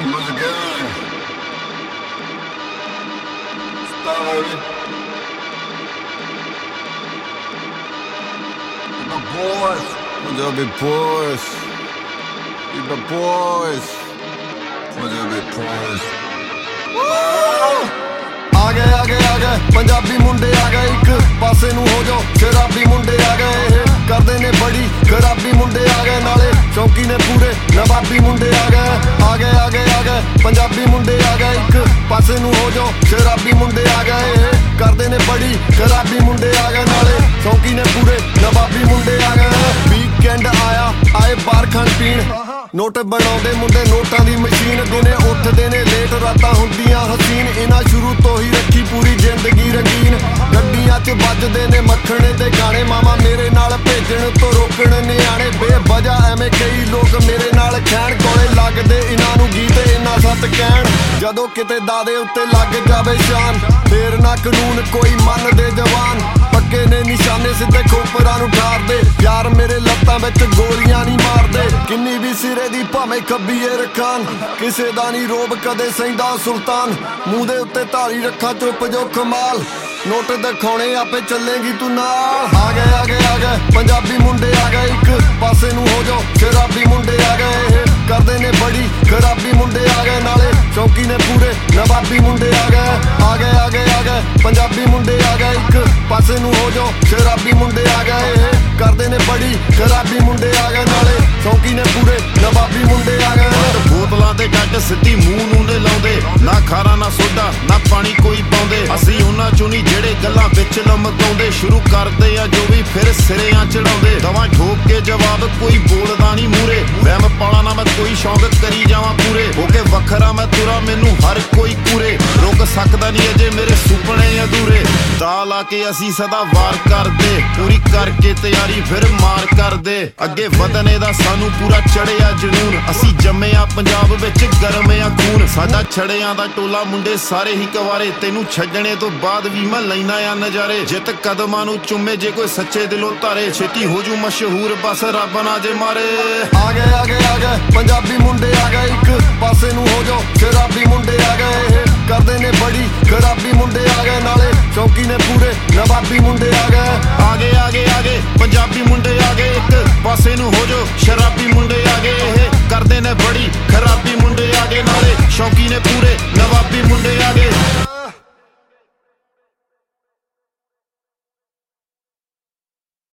Once again, started my boys, Punjabi boys, my boys, Punjabi boys. आ गए पंजाबी मुंडे आ गए एक पासे नू हो जाओ शराबी मुंडे आ गए करदे ने बड़ी खराबी मुंडे आ गए नाले शौकी ने पूरे नवाबी मुंडे आ गए पंजाबी मुंडे आ गए एक पासे नू हो जाओ शराबी मुंडे आ गए करदे ने बड़ी खराबी मुंडे आ गए नाले शौकी ने पूरे नवाबी मुंडे आ गए वीकेंड आया आए बार खान पीण नोट बनाउंदे मुंडे नोटां दी मशीन दिने उठदे ने लेट रातां हुंदियां हसीन इन्हां शुरू तो ही रखी पूरी जिंदगी रंगीन गड्डियां च बजदे ने मक्खणे ते गाने मामा मेरे नाल भेजण तो रोकण निआणे बेवजह एवें कई लोग मेरे नाल खैण कोले लगदे इन्हां नूं गीत इन्ना सत कहण जदों किते दादे उत्ते लग जावे शान फेर ना कानून कोई मनदे जवान पक्के ने निशाने सिद्धे खोपरां नूं ठारदे यार मेरे लत्तां विच गोलियां नहीं मारदे किन्नी भी सिरे दी भावें खब्बीए रखान किसे दा नहीं रोब कदे सहिंदा सुल्तान मूंह दे उत्ते धारी रखा चुप जो कमाल नोट दिखाने आपे चलेगी तू नाल आ गए पंजाबी मुंडे आ गए एक पासे नू हो जाओ शराबी मुंडे आ गए करदे ने बड़ी खराबी मुंडे आ गए नाले शौकी ने पूरे नवाबी मुंडे आ गए पंजाबी मुंडे आ गए एक पासे नू हो जाओ शराबी मुंडे आ गए करदे ने बड़ी खराबी मुंडे आ गए नाले शौकी ने पूरे नवाबी मुंडे आ गए बोतलां ते गड्ड सिੱਧੀ ਮੂੰਹ ਨੂੰ ਨੇ ਲਾਉਂਦੇ ਨਾ ਖਾਰਾ ਨਾ ਸੋਡਾ ਨਾ ਪਾਣੀ ਕੋਈ ਪਾਉਂਦੇ ਅਸੀਂ ਉਹਨਾਂ ਚੋਂ ਨਹੀਂ ਜਿਹੜੇ ਗੱਲਾਂ ਵਿੱਚ ਲਮਕਾਉਂਦੇ ਸ਼ੁਰੂ ਕਰਦੇ ਆ ਜੋ ਵੀ ਫਿਰ ਸਿਰਿਆਂ ਚੜਾਉਂਦੇ ਦਵਾਂ ਠੋਕ ਕੇ ਜਵਾਬ ਕੋਈ ਬੋਲਦਾ ਨਹੀਂ ਮੂਰੇ ਵਹਿਮ ਪਾਲਾ ਨਾ ਮੈਂ ਕੋਈ ਸ਼ੌਂਕ ਕਰੀ ਜਾਵਾਂ ਪੂਰੇ ਹੋ ਕੇ ਵੱਖਰਾ ਮੈਂ ਤੁਰਾ ਮੈਨੂੰ ਹਰ ਕੋਈ ਪੂਰੇ ਰੁਕ ਸਕਦਾ ਨਹੀਂ ਅਜੇ ਮੇਰੇ ਸੁਪਨੇ ਅਧੂਰੇ ਦਾ ਲਾ ਕੇ ਅਸੀਂ ਸਦਾ ਵਾਰ ਕਰਦੇ ਪੂਰੀ ਕਰਕੇ ਤਿਆਰੀ ਫਿਰ ਮਾਰ ਕਰਦੇ ਅੱਗੇ ਵਧਣੇ ਦਾ ਸਾਨੂੰ ਪੂਰਾ ਚੜਿਆ ਜਨੂਨ ਅਸੀਂ ਜੰਮੇ ਆ ਪੰਜਾਬ ਵਿੱਚ ਗਰਮ ਆ ਖੂਨ ਸਾਡਾ ਛੜਿਆਂ ਦਾ ਟੋਲਾ ਮੁੰਡੇ ਸਾਰੇ ਹੀ ਕਵਾਰੇ ਤੈਨੂੰ ਛੱਡਣੇ ਤੋਂ ਬਾਅਦ ਵੀ ਮੈਂ ਲੈਣਾ ਆ ਨਜ਼ਾਰੇ ਜਿੱਤ ਕਦਮਾਂ ਨੂੰ ਚੁੰਮੇ ਜੇ ਕੋਈ ਸੱਚੇ ਦਿਲੋਂ ਧਾਰੇ ਛੇਤੀ ਹੋ ਜੂ ਮਸ਼ਹੂਰ ਬਸ ਰੱਬ ਨਾ ਜੇ ਮਾਰੇ ਆ ਗਏ ਪੰਜਾਬੀ ਮੁੰਡੇ ਆ ਗਏ ਇੱਕ ਪਾਸੇ ਨੂੰ ਹੋ ਜਾਓ ਸ਼ਰਾਬੀ ਮੁੰਡੇ ਆ ਗਏ ਕਰਦੇ ਨੇ ਬੜੀ ਖਰਾਬੀ ਮੁੰਡੇ ਆ ਗਏ ਨਾਲੇ ਸ਼ੌਕੀ ਨੇ ਪੂਰੇ ਨਵਾਬੀ ਮੁੰਡੇ ਆ ਗਏ ਪੰਜਾਬੀ ਮੁੰਡੇ